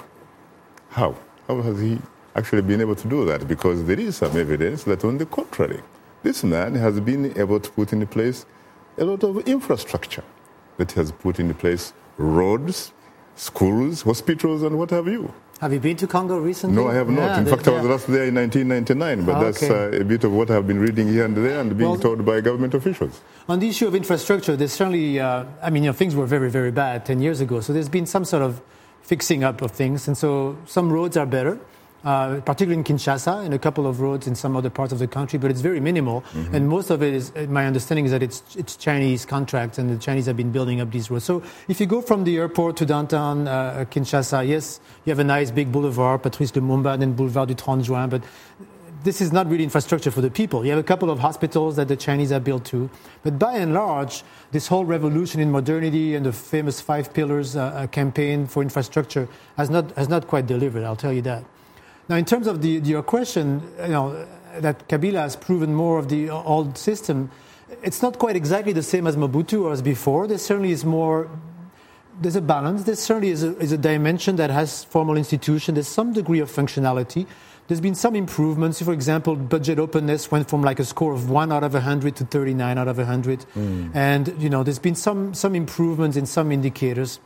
How? How has he actually been able to do that? Because there is some evidence that, on the contrary, this man has been able to put in place a lot of infrastructure, that has put in place roads, schools, hospitals, and what have you. Have you been to Congo recently? No, I have not. Yeah, in they, fact, I was last there in nineteen ninety-nine, but oh, that's okay. uh, a bit of what I've been reading here and there and being well, told by government officials. On the issue of infrastructure, there's certainly, uh, I mean, you know, things were very, very bad ten years ago, so there's been some sort of fixing up of things, and so some roads are better, uh, particularly in Kinshasa, and a couple of roads in some other parts of the country, but it's very minimal, mm-hmm. and most of it is, my understanding is that it's it's Chinese contracts, and the Chinese have been building up these roads. So if you go from the airport to downtown uh, Kinshasa, yes, you have a nice big boulevard, Patrice Lumumba, and then Boulevard du trente juin, but this is not really infrastructure for the people. You have a couple of hospitals that the Chinese have built too. But by and large, this whole revolution in modernity and the famous Five Pillars uh, campaign for infrastructure has not has not quite delivered, I'll tell you that. Now, in terms of the, your question, you know, that Kabila has proven more of the old system, it's not quite exactly the same as Mobutu or as before. There certainly is more... There's a balance. There certainly is a, is a dimension that has formal institution. There's some degree of functionality. There's been some improvements. For example, budget openness went from like a score of one out of one hundred to thirty-nine out of one hundred. Mm. And, you know, there's been some, some improvements in some indicators.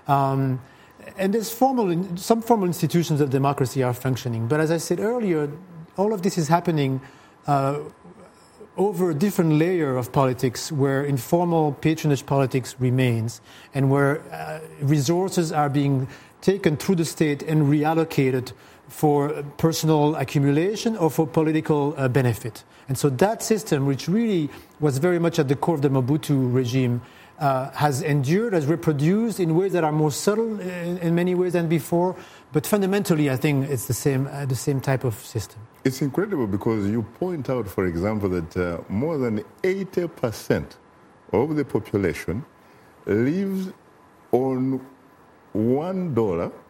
Um, and there's formal, some formal institutions of democracy are functioning. But as I said earlier, all of this is happening uh, over a different layer of politics where informal patronage politics remains and where uh, resources are being taken through the state and reallocated for personal accumulation or for political uh, benefit. And so that system, which really was very much at the core of the Mobutu regime, uh, has endured, has reproduced in ways that are more subtle in, in many ways than before. But fundamentally, I think it's the same, uh, the same type of system. It's incredible because you point out, for example, that uh, more than eighty percent of the population lives on one dollar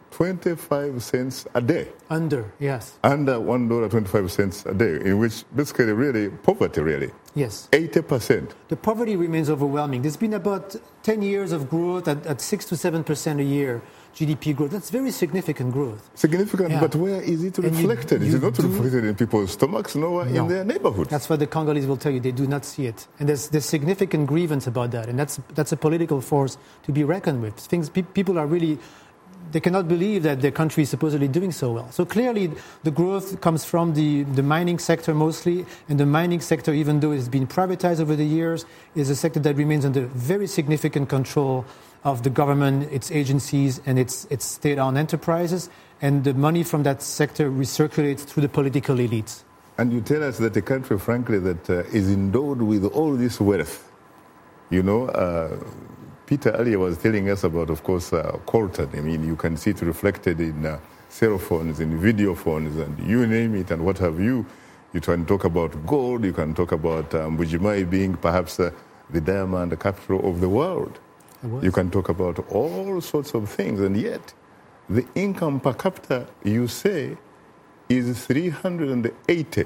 twenty-five cents a day. Under, yes. Under one dollar twenty-five cents a day, in which basically really poverty really. Yes. eighty percent. The poverty remains overwhelming. There's been about ten years of growth at, at six to seven percent a year. G D P growth. That's very significant growth. Significant, yeah. But where is it reflected? You, you is it not do, reflected in people's stomachs, nor no. in their neighborhoods? That's what the Congolese will tell you. They do not see it. And there's, there's significant grievance about that. And that's, that's a political force to be reckoned with. Things, pe- people are really, they cannot believe that their country is supposedly doing so well. So clearly the growth comes from the, the mining sector mostly. And the mining sector, even though it's been privatized over the years, is a sector that remains under very significant control of the government, its agencies, and its, its state-owned enterprises. And the money from that sector recirculates through the political elites. And you tell us that a country, frankly, that uh, is endowed with all this wealth. You know, uh, Peter earlier was telling us about, of course, uh, coltan. I mean, you can see it reflected in uh, cell phones, in video phones, and you name it, and what have you. You can talk about gold. You can talk about uh, Mbuji-Mayi being perhaps uh, the diamond capital of the world. You can talk about all sorts of things, and yet the income per capita, you say, is three hundred eighty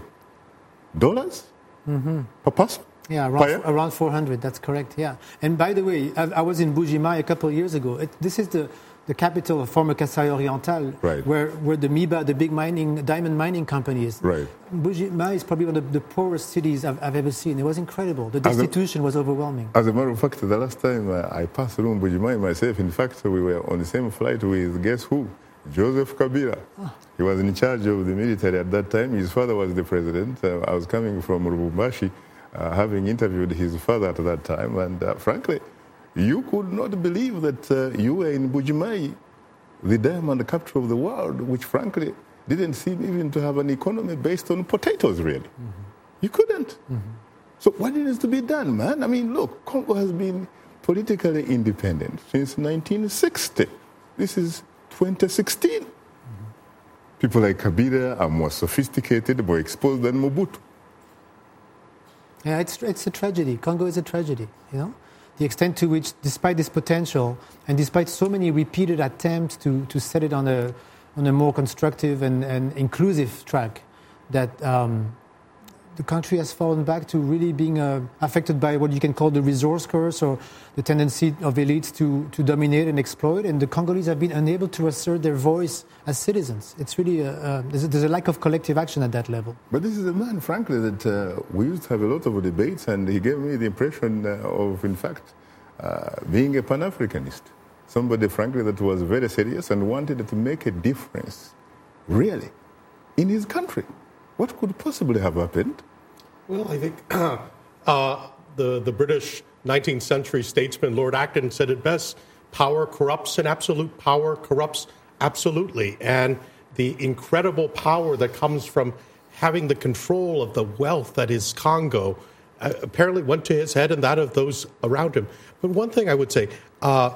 dollars mm-hmm. per person? Yeah, around, around four hundred, that's correct, yeah. And by the way, I, I was in Mbuji-Mayi a couple of years ago. It, this is the, the capital of former Kasai Oriental, right. where, where the MIBA, the big mining, diamond mining company is. Right. Mbuji-Mayi is probably one of the, the poorest cities I've, I've ever seen. It was incredible. The destitution a, was overwhelming. As a matter of fact, the last time uh, I passed through Mbuji-Mayi myself, in fact, we were on the same flight with, guess who? Joseph Kabila. Oh. He was in charge of the military at that time. His father was the president. Uh, I was coming from Lubumbashi, uh, having interviewed his father at that time. And uh, frankly, you could not believe that uh, you were in Mbuji-Mayi, the diamond capital of the world, which frankly didn't seem even to have an economy based on potatoes, really. Mm-hmm. You couldn't. Mm-hmm. So what needs to be done, man? I mean, look, Congo has been politically independent since nineteen sixty. This is twenty sixteen. Mm-hmm. People like Kabila are more sophisticated, more exposed than Mobutu. Yeah, it's it's a tragedy. Congo is a tragedy, you know? The extent to which, despite this potential, and despite so many repeated attempts to, to set it on a on a more constructive and, and inclusive track, that um, the country has fallen back to really being uh, affected by what you can call the resource curse, or the tendency of elites to, to dominate and exploit, and the Congolese have been unable to assert their voice as citizens. It's really, a, uh, there's, a, there's a lack of collective action at that level. But this is a man, frankly, that uh, we used to have a lot of debates, and he gave me the impression uh, of, in fact, uh, being a Pan-Africanist. Somebody, frankly, that was very serious and wanted to make a difference, really, in his country. What could possibly have happened? Well, I think uh, uh, the, the British nineteenth century statesman Lord Acton said it best: power corrupts, and absolute power corrupts absolutely. And the incredible power that comes from having the control of the wealth that is Congo uh, apparently went to his head and that of those around him. But one thing I would say, uh,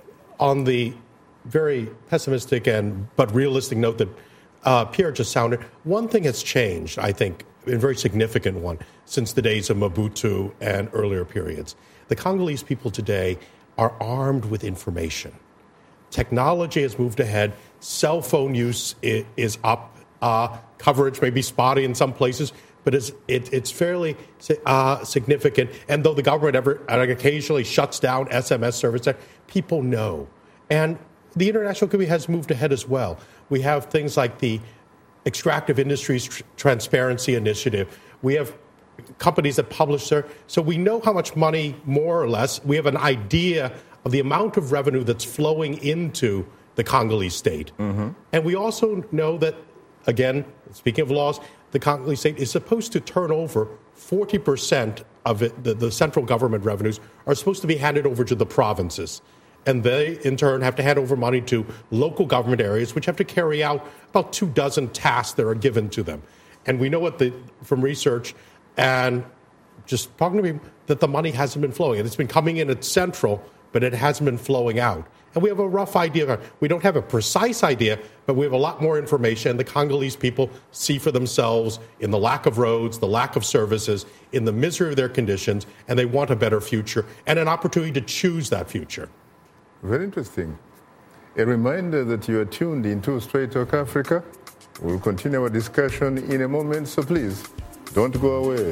on the very pessimistic and but realistic note that uh, Pierre just sounded, one thing has changed, I think, a very significant one, since the days of Mobutu and earlier periods. The Congolese people today are armed with information. Technology has moved ahead. Cell phone use is up. Uh, coverage may be spotty in some places, but it's, it, it's fairly uh, significant. And though the government ever occasionally shuts down S M S service, people know. And the international community has moved ahead as well. We have things like the Extractive Industries Tr- Transparency Initiative. We have companies that publish there. So we know how much money, more or less, we have an idea of the amount of revenue that's flowing into the Congolese state. Mm-hmm. And we also know that, again, speaking of laws, the Congolese state is supposed to turn over forty percent of it, the, the central government revenues are supposed to be handed over to the provinces. And they, in turn, have to hand over money to local government areas, which have to carry out about two dozen tasks that are given to them. And we know what the, from research and just talking to me that the money hasn't been flowing. And it's been coming in at central, but it hasn't been flowing out. And we have a rough idea. We don't have a precise idea, but we have a lot more information. The Congolese people see for themselves in the lack of roads, the lack of services, in the misery of their conditions, and they want a better future and an opportunity to choose that future. Very interesting. A reminder that you are tuned into Straight Talk Africa. We'll continue our discussion in a moment, so please don't go away.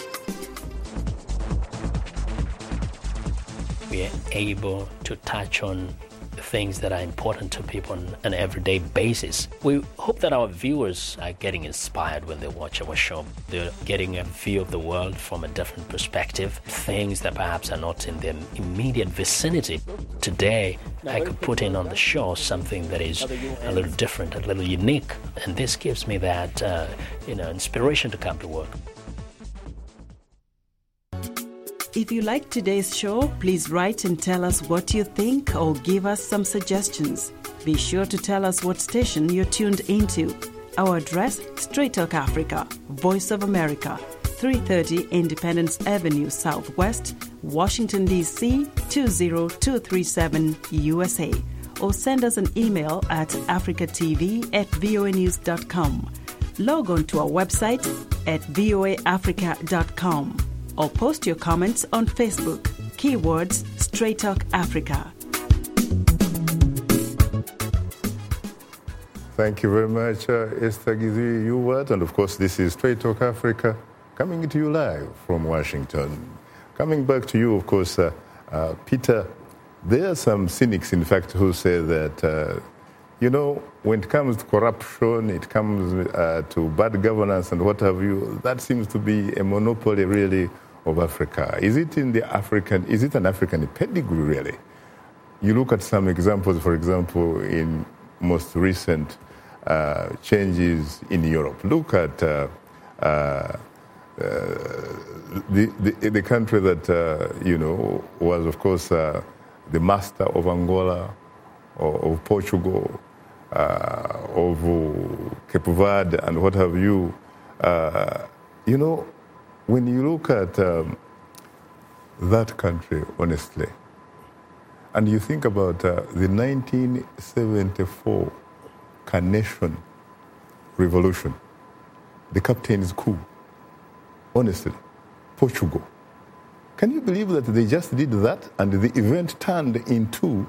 We are able to touch on things that are important to people on an everyday basis. We hope that our viewers are getting inspired when they watch our show. They're getting a view of the world from a different perspective, things that perhaps are not in their immediate vicinity. Today, I could put in on the show something that is a little different, a little unique, and this gives me that, uh, you know, inspiration to come to work. If you like today's show, please write and tell us what you think or give us some suggestions. Be sure to tell us what station you're tuned into. Our address, Straight Talk Africa, Voice of America, three thirty Independence Avenue Southwest, Washington, D C two zero two three seven, U S A. Or send us an email at africatv at voanews dot com. Log on to our website at voa africa dot com. Or post your comments on Facebook. Keywords Straight Talk Africa. Thank you very much, uh, Esther Githui-Ewart. And of course, this is Straight Talk Africa coming to you live from Washington. Coming back to you, of course, uh, uh, Peter, there are some cynics, in fact, who say that, uh, you know, when it comes to corruption, it comes uh, to bad governance and what have you, that seems to be a monopoly, really, of Africa. Is it in the African, is it an African pedigree, really? You look at some examples, for example, in most recent uh, changes in Europe. Look at uh, uh, uh, the, the, the country that, uh, you know, was, of course, uh, the master of Angola, or of Portugal, uh, of Cape Verde, and what have you. Uh, you know, when you look at um, that country, honestly, and you think about uh, the nineteen seventy-four Carnation Revolution, the captain's coup, honestly, Portugal. Can you believe that they just did that and the event turned into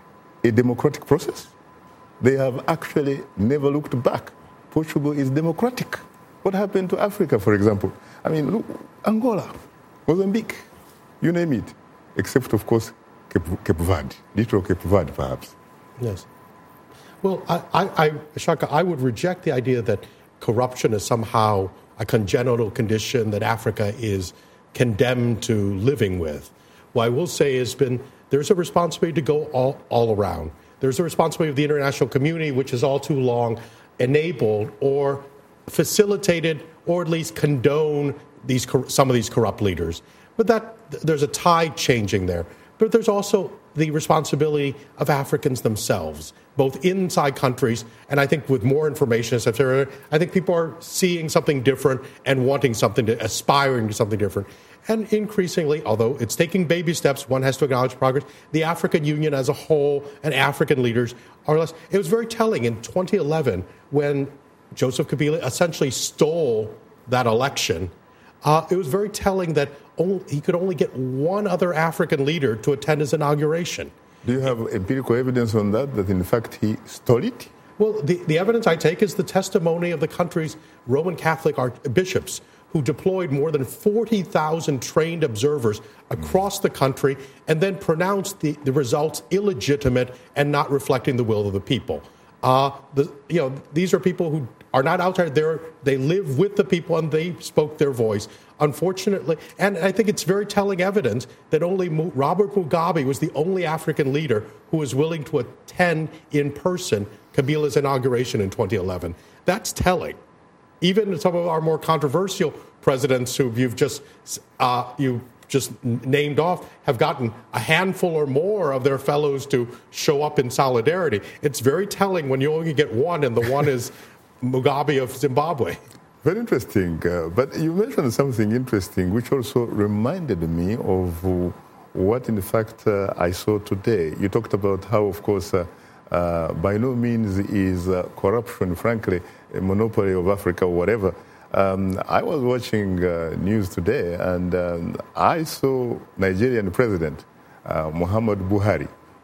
a democratic process? They have actually never looked back. Portugal is democratic. What happened to Africa, for example? I mean, look, Angola, Mozambique, you name it, except, of course, Cape, Cape Verde, little Cape Verde, perhaps. Yes. Well, I, I, I, Shaka, I would reject the idea that corruption is somehow a congenital condition that Africa is condemned to living with. What I will say has been there's a responsibility to go all, all around. There's a responsibility of the international community, which is all too long enabled or facilitated or at least condone these some of these corrupt leaders. But that there's a tide changing there. But there's also the responsibility of Africans themselves, both inside countries, and I think with more information, as I've said, I think people are seeing something different and wanting something, to, aspiring to something different. And increasingly, although it's taking baby steps, one has to acknowledge progress, the African Union as a whole and African leaders are less. It was very telling in twenty eleven when Joseph Kabila essentially stole that election. Uh, it was very telling that only, he could only get one other African leader to attend his inauguration. Do you have empirical evidence on that, that in fact he stole it? Well, the, the evidence I take is the testimony of the country's Roman Catholic archbishops, who deployed more than forty thousand trained observers across the country and then pronounced the, the results illegitimate and not reflecting the will of the people. Uh, the, you know, these are people who are not outside. They're, they live with the people and they spoke their voice. Unfortunately, and I think it's very telling evidence that only Mu- Robert Mugabe was the only African leader who was willing to attend in person Kabila's inauguration in twenty eleven. That's telling. Even some of our more controversial presidents who you've just uh, you just named off have gotten a handful or more of their fellows to show up in solidarity. It's very telling when you only get one, and the one is Mugabe of Zimbabwe. Very interesting. Uh, but you mentioned something interesting, which also reminded me of uh, what, in fact, uh, I saw today. You talked about how, of course, uh, uh, by no means is uh, corruption, frankly, a monopoly of Africa or whatever. Um, I was watching uh, news today, and um, I saw Nigerian President uh, Muhammad Buhari,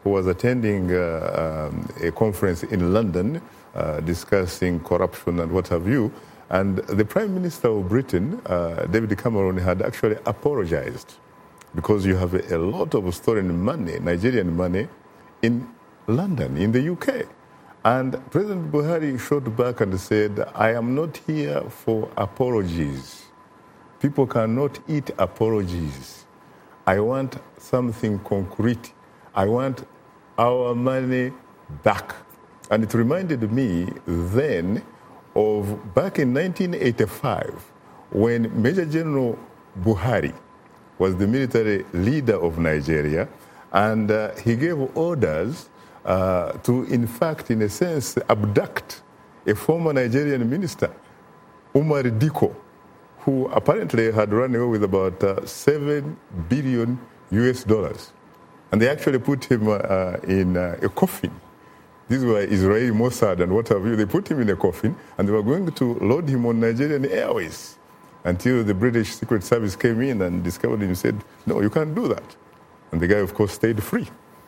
who was attending uh, um, a conference in London uh, discussing corruption and what have you. And the Prime Minister of Britain, uh, David Cameron, had actually apologized because you have a, a lot of stolen money, Nigerian money, in London, in the U K. And President Buhari shot back and said, I am not here for apologies. People cannot eat apologies. I want something concrete. I want our money back. And it reminded me then of back in nineteen eighty-five, when Major General Buhari was the military leader of Nigeria, and uh, he gave orders uh, to, in fact, in a sense, abduct a former Nigerian minister, Umar Diko, who apparently had run away with about uh, seven billion U S dollars. And they actually put him uh, in uh, a coffin. These were Israeli Mossad and what have you. They put him in a coffin, and they were going to load him on Nigerian Airways until the British Secret Service came in and discovered him and said, no, you can't do that. And the guy, of course, stayed free.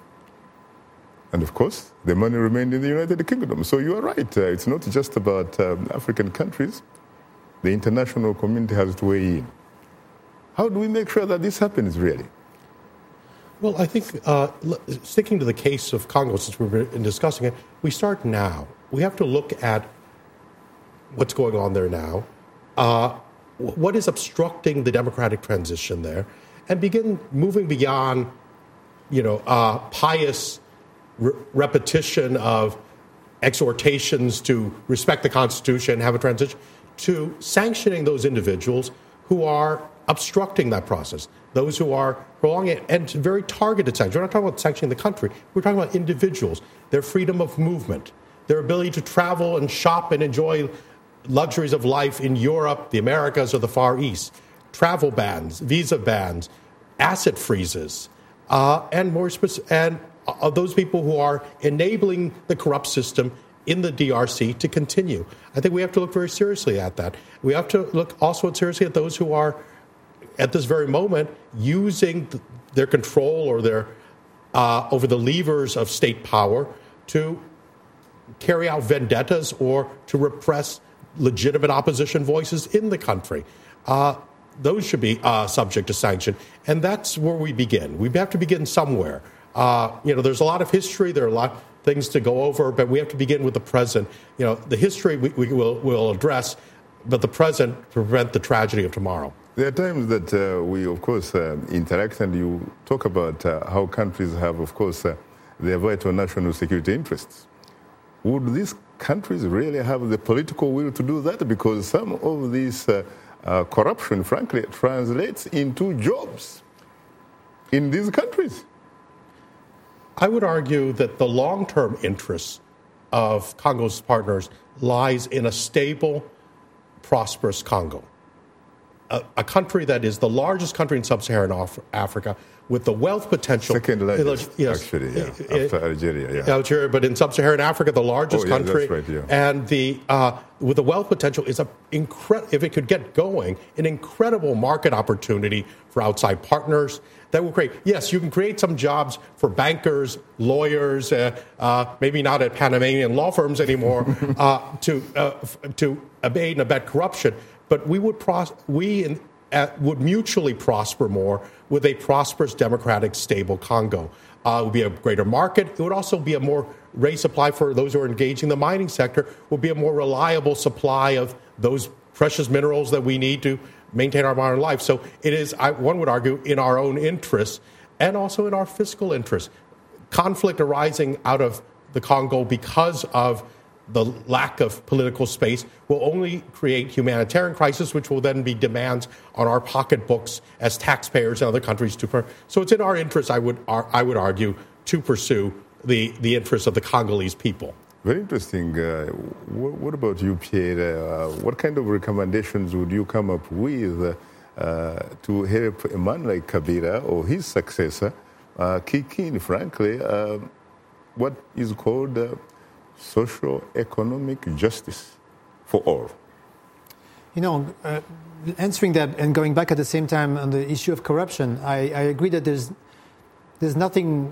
And, of course, the money remained in the United Kingdom. So you are right. Uh, it's not just about um, African countries. The international community has to weigh in. How do we make sure that this happens, really? Well, I think uh, sticking to the case of Congo, since we've been discussing it, we start now. We have to look at what's going on there now, uh, what is obstructing the democratic transition there, and begin moving beyond, you know, uh, pious re- repetition of exhortations to respect the Constitution, have a transition, to sanctioning those individuals who are obstructing that process, those who are prolonging it, and very targeted sanctions. We're not talking about sanctioning the country. We're talking about individuals, their freedom of movement, their ability to travel and shop and enjoy luxuries of life in Europe, the Americas, or the Far East, travel bans, visa bans, asset freezes, uh, and more specific, and uh, those people who are enabling the corrupt system in the D R C to continue. I think we have to look very seriously at that. We have to look also seriously at those who are, at this very moment, using th- their control or their uh, over the levers of state power to carry out vendettas or to repress legitimate opposition voices in the country. Uh, those should be uh, subject to sanction, and that's where we begin. We have to begin somewhere. Uh, you know, there's a lot of history. There are a lot of things to go over, but we have to begin with the present. You know, the history we, we will will address, but the present to prevent the tragedy of tomorrow. There are times that uh, we, of course, uh, interact, and you talk about uh, how countries have, of course, uh, their vital national security interests. Would these countries really have the political will to do that? Because some of this uh, uh, corruption, frankly, translates into jobs in these countries. I would argue that the long-term interests of Congo's partners lies in a stable, prosperous Congo. A, a country that is the largest country in sub-Saharan Af- Africa with the wealth potential. Second largest, yes, actually, yeah, after Algeria. Yeah. Algeria, but in sub-Saharan Africa, the largest oh, yeah, country. That's right, yeah. And the uh, with the wealth potential is a incre- if it could get going, an incredible market opportunity for outside partners that will create. Yes, you can create some jobs for bankers, lawyers, uh, uh, maybe not at Panamanian law firms anymore, uh, to uh, f- to abate and abet corruption. But we would pros- we in, uh, would mutually prosper more with a prosperous, democratic, stable Congo. Uh, it would be a greater market. It would also be a more raised supply for those who are engaging the mining sector. Would be a more reliable supply of those precious minerals that we need to maintain our modern life. So it is, I, one would argue, in our own interests and also in our fiscal interests. Conflict arising out of the Congo because of the lack of political space will only create humanitarian crisis, which will then be demands on our pocketbooks as taxpayers in other countries. To so it's in our interest, I would I would argue, to pursue the, the interests of the Congolese people. Very interesting. Uh, what, what about you, Pierre? Uh, what kind of recommendations would you come up with uh, to help a man like Kabila or his successor uh, kick in, frankly, uh, what is called uh, socio-economic justice for all? You know, uh, answering that and going back at the same time on the issue of corruption, I, I agree that there's there's nothing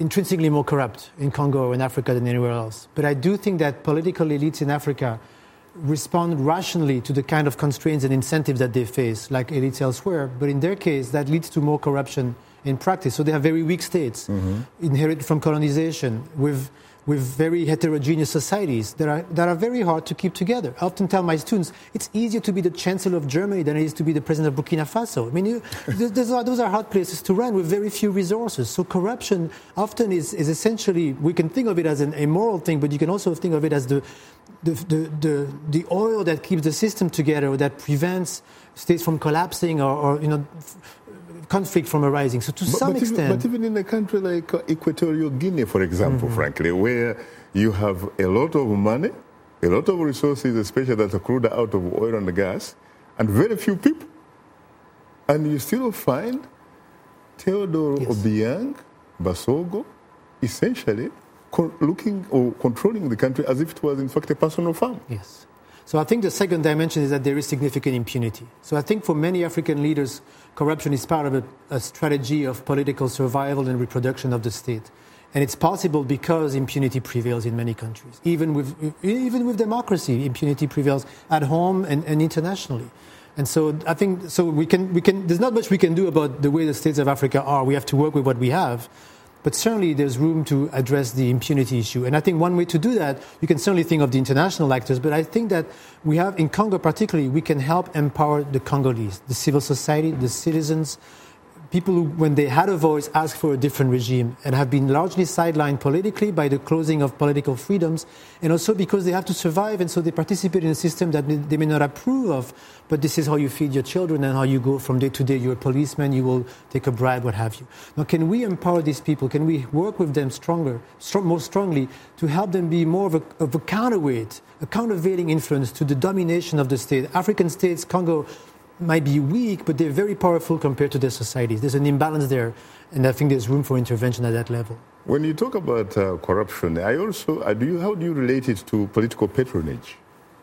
intrinsically more corrupt in Congo or in Africa than anywhere else. But I do think that political elites in Africa respond rationally to the kind of constraints and incentives that they face, like elites elsewhere. But in their case, that leads to more corruption in practice. So they have very weak states, mm-hmm. inherited from colonization, with with very heterogeneous societies that are that are very hard to keep together. I often tell my students, it's easier to be the Chancellor of Germany than it is to be the President of Burkina Faso. I mean, you, those, are, those are hard places to run with very few resources. So corruption often is, is essentially, we can think of it as an immoral thing, but you can also think of it as the the, the, the, the oil that keeps the system together, or that prevents states from collapsing, or, or you know, conflict from arising. So to but, some but extent... Even, but even in a country like uh, Equatorial Guinea, for example, mm-hmm. frankly, where you have a lot of money, a lot of resources, especially that accrued out of oil and gas, and very few people, and you still find Theodore yes. Obiang Basogo essentially co- looking or controlling the country as if it was in fact a personal farm. Yes. So I think the second dimension is that there is significant impunity. So I think for many African leaders, corruption is part of a, a strategy of political survival and reproduction of the state. And it's possible because impunity prevails in many countries. Even with, even with democracy, impunity prevails at home and, and internationally. And so I think so we can, we can, there's not much we can do about the way the states of Africa are. We have to work with what we have. But certainly there's room to address the impunity issue. And I think one way to do that, you can certainly think of the international actors, but I think that we have, in Congo particularly, we can help empower the Congolese, the civil society, the citizens, people who, when they had a voice, asked for a different regime and have been largely sidelined politically by the closing of political freedoms, and also because they have to survive, and so they participate in a system that they may not approve of, but this is how you feed your children and how you go from day to day. You're a policeman, you will take a bribe, what have you. Now, can we empower these people? Can we work with them stronger, strong, more strongly, to help them be more of a, of a counterweight, a countervailing influence to the domination of the state? African states, Congo, might be weak, but they're very powerful compared to their societies. There's an imbalance there, and I think there's room for intervention at that level. When you talk about uh, corruption, I also, uh, do you, how do you relate it to political patronage?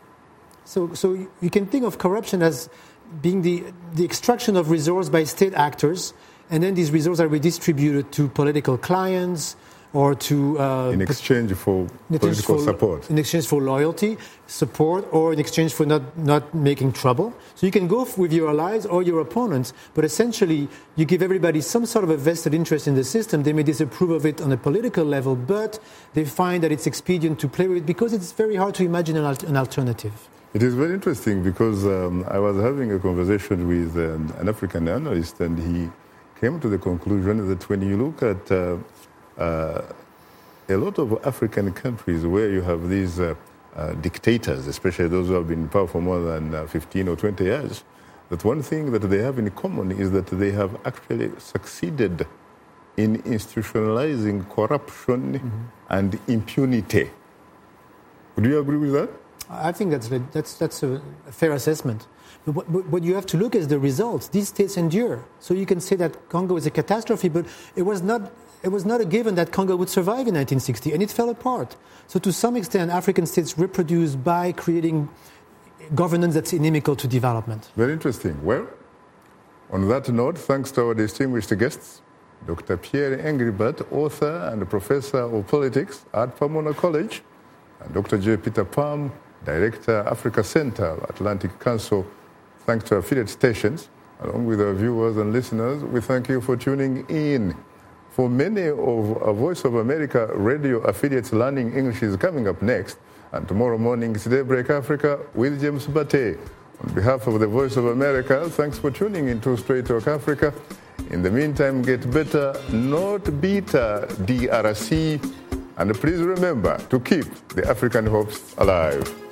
So, so you can think of corruption as being the, the extraction of resource by state actors, and then these resources are redistributed to political clients, or to... Uh, in exchange for in political for, support. In exchange for loyalty, support, or in exchange for not, not making trouble. So you can go with your allies or your opponents, but essentially you give everybody some sort of a vested interest in the system. They may disapprove of it on a political level, but they find that it's expedient to play with it because it's very hard to imagine an, al- an alternative. It is very interesting because um, I was having a conversation with um, an African analyst, and he came to the conclusion that when you look at... Uh, Uh, a lot of African countries where you have these uh, uh, dictators, especially those who have been in power for more than uh, fifteen or twenty years, that one thing that they have in common is that they have actually succeeded in institutionalizing corruption mm-hmm. and impunity. Would you agree with that? I think that's that's that's a fair assessment. But what, but what you have to look at is the results. These states endure. So you can say that Congo is a catastrophe, but it was not... It was not a given that Congo would survive in nineteen sixty, and it fell apart. So to some extent, African states reproduce by creating governance that's inimical to development. Very interesting. Well, on that note, thanks to our distinguished guests, Doctor Pierre Engelbert, author and professor of politics at Pomona College, and Doctor J. Peter Palm, director, Africa Center, Atlantic Council. Thanks to affiliate stations, along with our viewers and listeners, we thank you for tuning in. For many of our Voice of America radio affiliates, Learning English is coming up next. And tomorrow morning is Daybreak Africa with James Bate. On behalf of the Voice of America, thanks for tuning into Straight Talk Africa. In the meantime, get better, not bitter, D R C. And please remember to keep the African hopes alive.